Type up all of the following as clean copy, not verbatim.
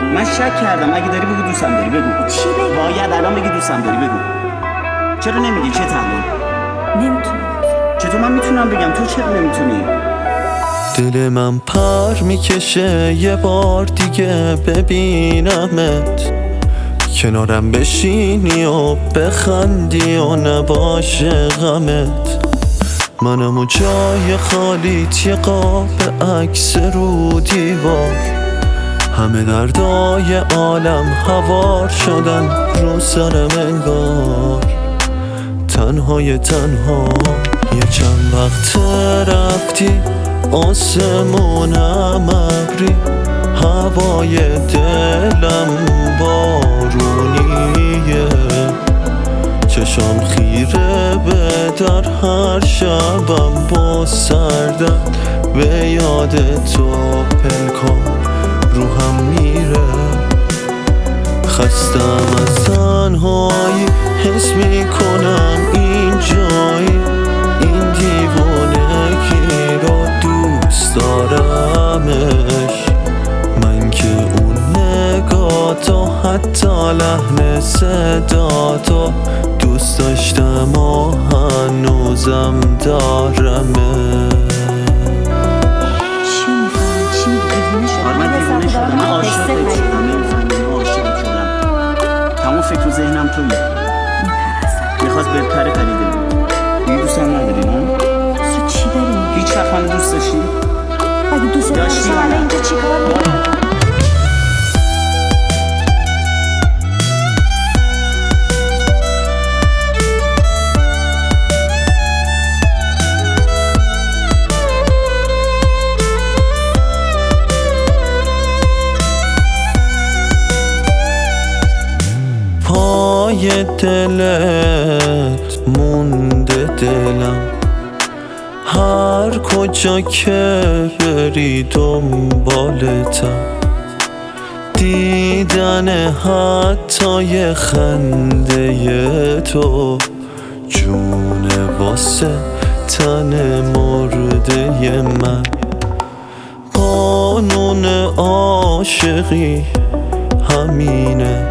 من شک کردم. اگه داری بگو دوستم داری، بگو. چی بگم؟ باید الان بگی دوستم داری، بگو. چرا نمیگی؟ چه الان؟ نمیتونم. چطور من میتونم بگم؟ تو چرا نمیتونی؟ دل من پر میکشه یه بار دیگه ببینمت، کنارم بشینی و بخندی و نباشه غمت. منم و جای خالیت یه قاب عکس رو دیوار، همه دردای عالم هوار شدن رو سرم انگار. تنهای تنها یه چند وقت رفتی، آسمونم ابری، هوای دلم بارونیه، چشام خیره به در هر شبم با سردرد به یاد تو پنکام روحم میره. خستم از تنهایی، حس میکنم این جایی، این دیوانگی رو دوست دارمش. من که اون نگاتو حتی لحن صداتو دوست داشتم و هنوزم دارمش. چی میفهمی؟ چی دیوونه شدم؟ من دیوونه شدم. من عاشقت شدم. نمی‌فهمی؟ من عاشقت شدم. تمام فکر و ذهنم تویی. میخواست بپره پریده بود. دیگه دوستم نداری نه؟ تو چی داری میگی؟ هیچ وقت من دوست داشتی؟ اگه دوست داشتی داشتم الان اینجا چی کار می‌کنی؟ پای دلت مونده دلم، هر کجا که بری دنبالتم. دیدن حتی یه خنده تو جونه واسه تن مرده من. قانون عاشقی همینه،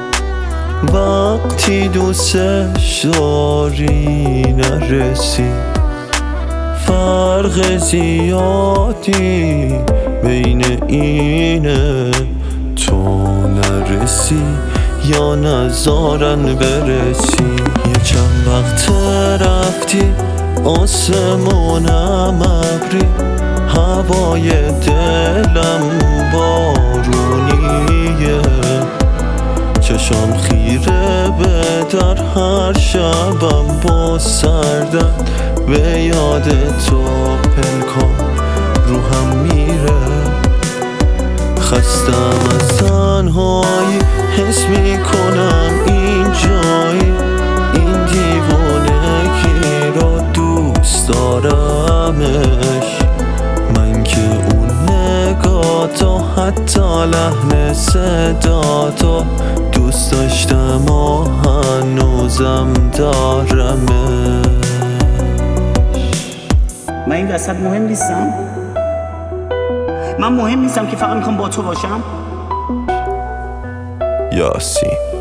وقتی دوستش داری نرسی، فرق زیادی بین اینه، تو نرسی یا نزارن برسی. یه چند وقت رفتی، آسمونم ابری، هوای دلم بارونیه، چشام خیره به در هر شبم با سردرد به یاد تو پنکام روحم میره. خستم از تنهایی، حس میکنم این جایی، این دیوانگی رو دوست دارمش. من که اون نگاتو حتی لحن صداتو دوست داشتم و هنوزم دارمش. من این وسط مهم نیستم؟ من مهم نیستم که فقط میخوام با تو باشم؟ یاسین.